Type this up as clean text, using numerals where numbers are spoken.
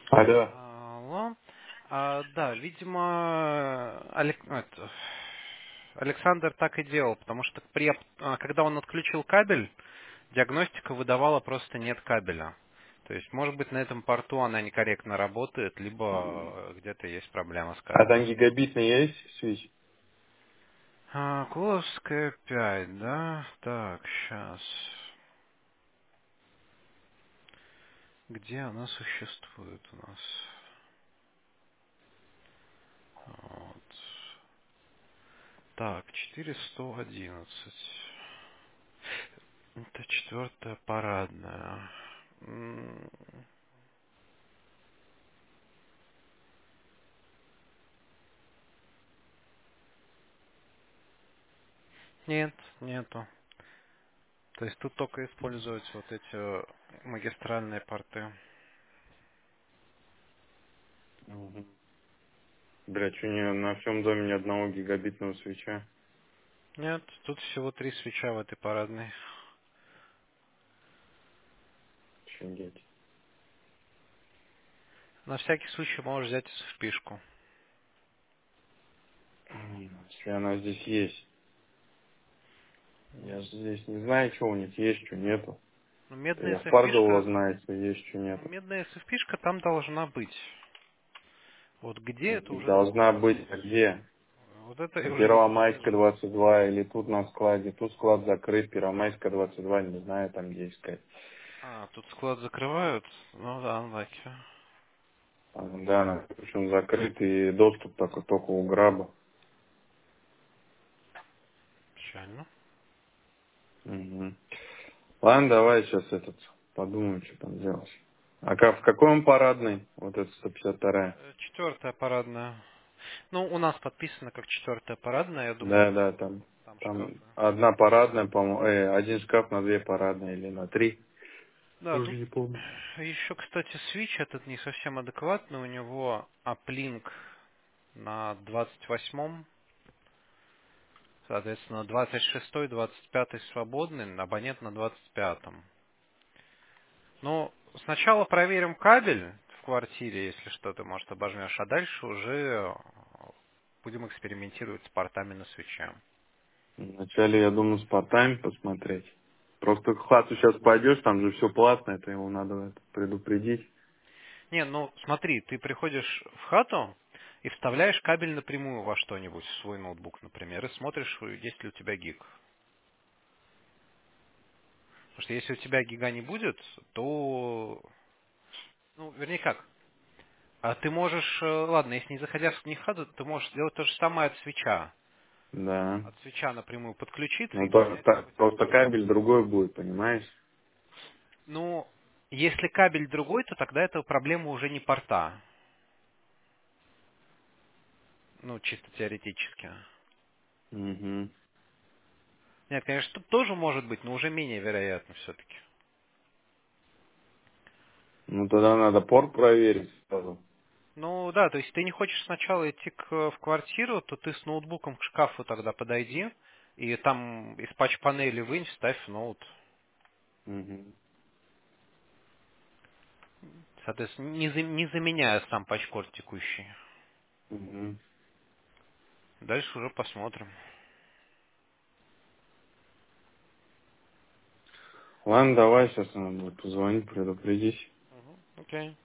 Алло. Алло. Да, видимо, Александр так и делал, потому что когда он отключил кабель, диагностика выдавала просто нет кабеля. То есть, может быть, на этом порту она некорректно работает, либо где-то есть проблема с А там кабелем. гигабитный есть свич? Куловская 5, да? Так, сейчас. Где она существует у нас? Вот. Так, 4111. Это четвертая парадная. Нет, нету. То есть тут только используются вот эти магистральные порты. Угу. Бля, что не на всем доме ни одного гигабитного свеча? Нет, тут всего 3 свеча в этой парадной. Офигеть. На всякий случай можешь взять впишку. Если она здесь есть. Я же здесь не знаю, что у них есть, что нету. Ну, Я медная в Парголово впишка, знаю, что есть, что нету. медная впишка там должна быть. Вот где это уже Должна другой быть вопрос. где? Вот это я уже не Первомайская подскажу. 22 или тут на складе. Тут склад закрыт, Первомайская 22, не знаю там где искать. Тут склад закрывают? Ну да, анлаки. Да, причем закрыт и доступ только у граба. Печально. Мгм. Ладно, давай сейчас подумаем, что там делать. А как, в какой он парадный? Вот это 152-я. Четвертая парадная. Ну, у нас подписано как четвертая парадная, я думаю, Да, да, там, там там шкафы. одна парадная, по-моему, один шкаф на две парадные или на три. Да, Уже тут не помню. еще, кстати, свич этот не совсем адекватный. У него аплинк на 28-м, соответственно, 26-й, 25-й свободный, абонент на 25-м. Ну, сначала проверим кабель в квартире, если что-то, может, обожмешь, а дальше уже будем экспериментировать с портами на свече. Вначале, я думаю, с портами посмотреть. Просто к хату сейчас пойдешь, там же все платно, это его надо предупредить. Не, ну смотри, ты приходишь в хату и вставляешь кабель напрямую во что-нибудь, в свой ноутбук, например, и смотришь, есть ли у тебя гиг. Потому что если у тебя гига не будет, то... Ну, вернее как, ты можешь, ладно, если не заходя в хату, ты можешь сделать то же самое от свеча. Да. От свеча напрямую подключиться Ну, и понять, как у тебя просто гиг. кабель другой будет, понимаешь? Ну, если кабель другой, то тогда это проблема уже не порта. Ну, чисто теоретически. Угу. Нет, конечно, тут тоже может быть, но уже менее вероятно все-таки. Ну, тогда надо порт проверить сразу. Ну да, то есть ты не хочешь сначала идти в квартиру, то ты с ноутбуком к шкафу тогда подойди, и там из патч-панели вынь, ставь в ноут. Угу. Соответственно, не заменяя сам патч-корд текущий. Угу. Дальше уже посмотрим. Ладно, давай, сейчас надо будет позвонить, предупредить. Мгм, окей.